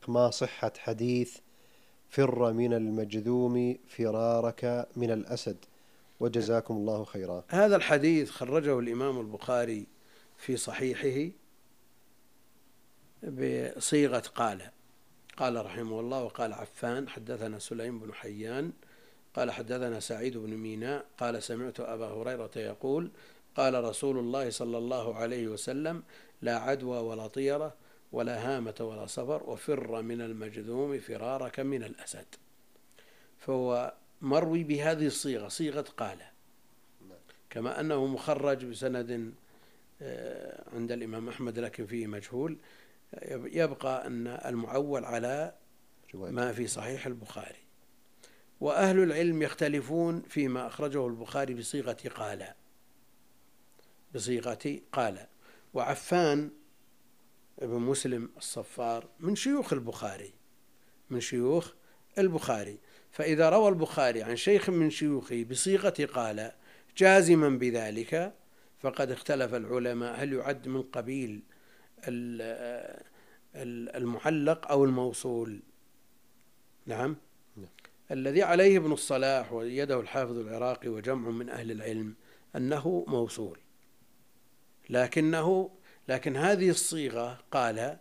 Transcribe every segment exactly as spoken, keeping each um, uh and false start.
شيخ ما صحة حديث فر من المجذوم فرارك من الأسد، وجزاكم الله خيرا؟ هذا الحديث خرجه الإمام البخاري في صحيحه بصيغة قال قال رحمه الله: وقال عفان حدثنا سليم بن حيان قال حدثنا سعيد بن ميناء قال سمعت أبا هريرة يقول: قال رسول الله صلى الله عليه وسلم: لا عدوى ولا طيرة ولا هامة ولا صفر، وفر من المجذوم فرارك من الأسد. فهو مروي بهذه الصيغة، صيغة قال، كما أنه مخرج بسند عند الإمام أحمد لكن فيه مجهول. يبقى أن المعول على ما في صحيح البخاري. وأهل العلم يختلفون فيما أخرجه البخاري بصيغة قال بصيغة قال وعفان ابن مسلم الصفار من شيوخ البخاري من شيوخ البخاري فإذا روى البخاري عن شيخ من شيوخه بصيغة قال جازما بذلك، فقد اختلف العلماء هل يعد من قبيل المعلق أو الموصول. نعم. الذي عليه ابن الصلاح ويده الحافظ العراقي وجمع من أهل العلم أنه موصول، لكنه لكن هذه الصيغة قال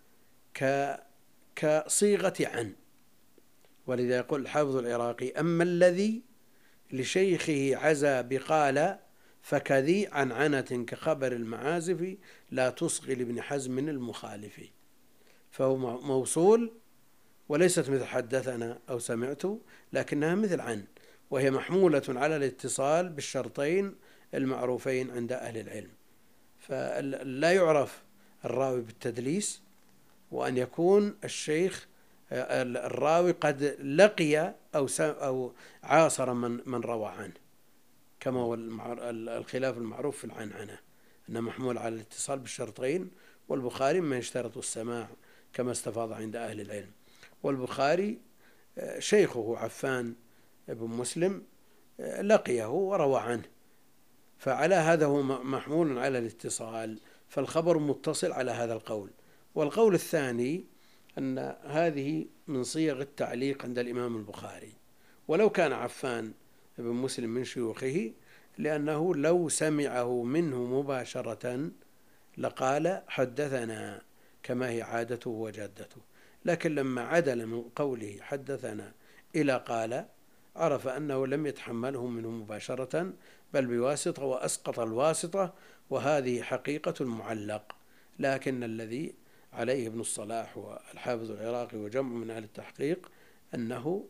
كصيغة عن، ولذا يقول الحافظ العراقي: أما الذي لشيخه عزى بقال فكذي عن عنة كخبر المعازف لا تصغي لابن حزم المخالف. فهو موصول وليست مثل حدثنا أو سمعت، لكنها مثل عن، وهي محمولة على الاتصال بالشرطين المعروفين عند أهل العلم. فلا يعرف الراوي بالتدليس، وأن يكون الشيخ الراوي قد لقي أو أو عاصر من من روى عنه، كما هو الخلاف المعروف في العنعنة أنه محمول على الاتصال بالشرطين، والبخاري ما يشترط السماع كما استفاض عند أهل العلم. والبخاري شيخه عفان ابن مسلم لقيه وروى عنه، فعلى هذا هو محمول على الاتصال، فالخبر متصل على هذا القول. والقول الثاني أن هذه من صيغ التعليق عند الإمام البخاري، ولو كان عفان ابن مسلم من شيوخه، لأنه لو سمعه منه مباشرة لقال حدثنا كما هي عادته وجادته، لكن لما عدل من قوله حدثنا إلى قال عرف أنه لم يتحمله منه مباشرة بل بواسطة، وأسقط الواسطة، وهذه حقيقة المعلق. لكن الذي عليه ابن الصلاح والحافظ العراقي وجمع من أهل التحقيق أنه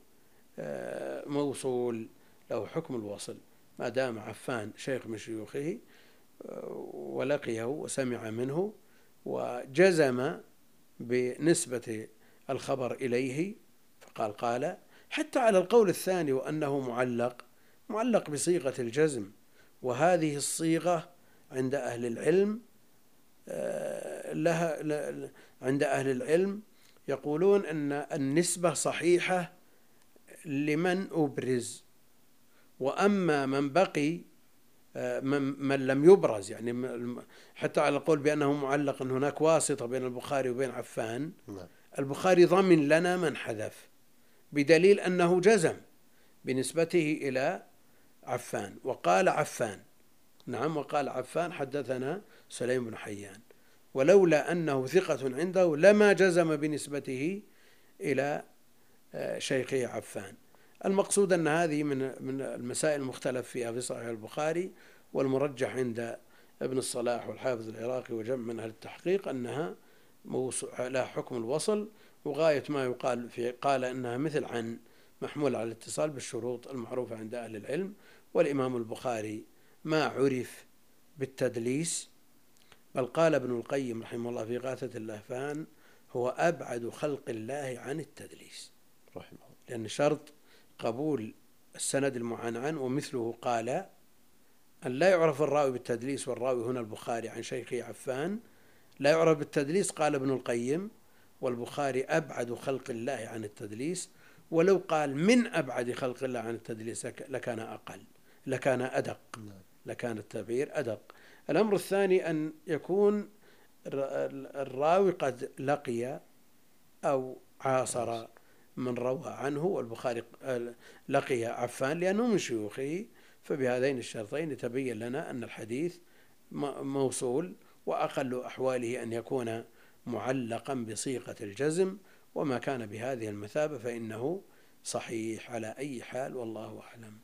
موصول له حكم الوصل، ما دام عفان شيخ من شيوخه ولقيه وسمع منه وجزم بنسبة الخبر إليه فقال قال، حتى على القول الثاني وأنه معلق معلق بصيغة الجزم. وهذه الصيغة عند أهل العلم لها عند أهل العلم يقولون أن النسبة صحيحة لمن أبرز، وأما من بقي من لم يبرز، يعني حتى على القول بأنه معلق أن هناك واسطة بين البخاري وبين عفان، البخاري ضمن لنا من حذف بدليل أنه جزم بنسبته إلى عفان وقال عفان. نعم. وقال عفان حدثنا سليم بن حيان، ولولا أنه ثقة عنده لما جزم بنسبته إلى شيخه عفان. المقصود أن هذه من من المسائل المختلف فيها في صحيح البخاري، والمرجح عند ابن الصلاح والحافظ العراقي وجمع من أهل التحقيق أنها لها حكم الوصل، وغاية ما يقال في قال أنها مثل عن، محمول على الاتصال بالشروط المعروفة عند أهل العلم. والإمام البخاري ما عرف بالتدليس، بل قال ابن القيم رحمه الله في غاثة اللهفان هو أبعد خلق الله عن التدليس، رحمه الله، لأن شرط قبول السند المعنعن ومثله قال أن لا يعرف الراوي بالتدليس، والراوي هنا البخاري عن شيخه عفان لا يعرف بالتدليس، قال ابن القيم، والبخاري أبعد خلق الله عن التدليس، ولو قال من أبعد خلق الله عن التدليس لكان أقل، لكان أدق، لكان التعبير أدق. الأمر الثاني أن يكون الراوي قد لقي أو عاصر من روى عنه، والبخاري لقي عفان لأنه من شيوخه، فبهذين الشرطين يتبين لنا أن الحديث موصول، وأقل أحواله أن يكون معلقا بصيغة الجزم، وما كان بهذه المثابة فإنه صحيح على أي حال، والله أعلم.